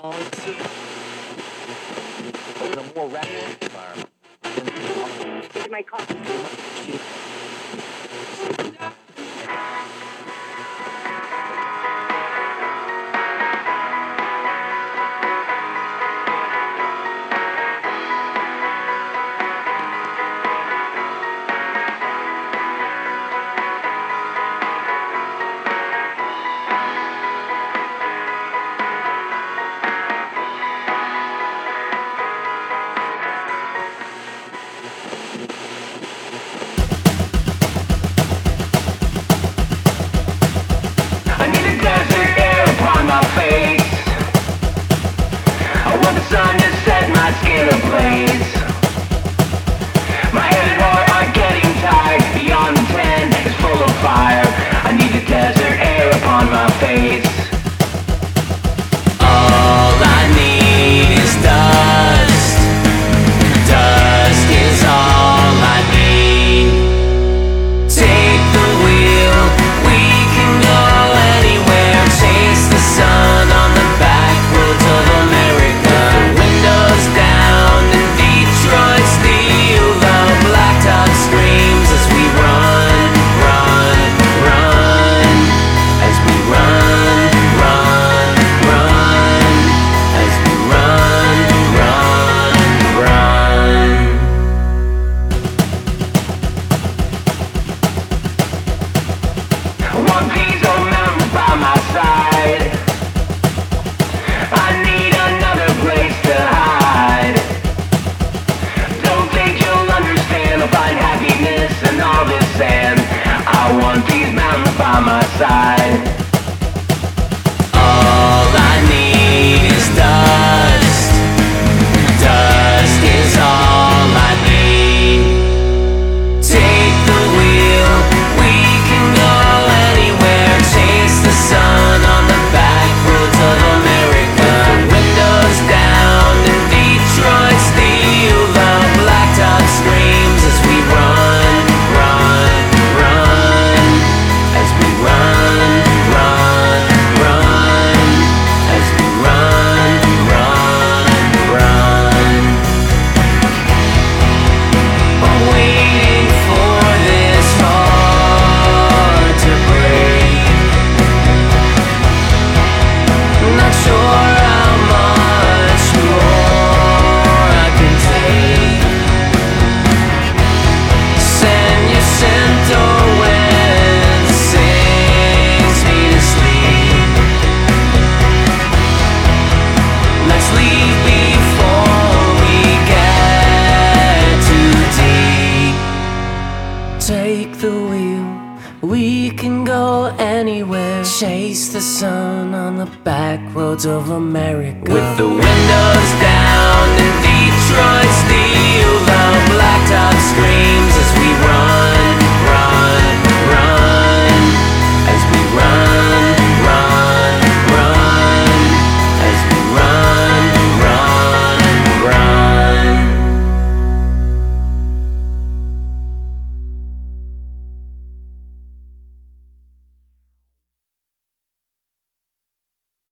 in a more rapid environment. My coffee. I need a desert air upon my face. I want the sun to set my skin ablaze. My head and heart are getting tired. Beyond the 10 is full of fire. I need the desert air upon my face. All I need is dust. Dust is all I need. Take the wheel, we can go anywhere. Chase the sun on the back roads of America. Windows down in Detroit steel. The blacktop screams as we run, run, run. As we run, run, run. As we run, run, run. One piece of mountain by my side. I need another place to hide. Don't think you'll understand. I'll find happiness in all this sand. I want these mountains by my side. All I need is dust. Dust is all I need. Take the wheel, we can go anywhere. Chase the sun on the back roads of America. Windows down in Detroit steel. The blacktop screams as we run, run, run. As we run, run, run. As we run, run, run. I'm waiting for this heart to break. Not sure how much more I can take. Senor wind sings me to sleep. Let's leave before we get too deep. Take the wheel, we can go anywhere. Chase the sun on the back roads of America. With the windows down in Detroit steel, the blacktop screams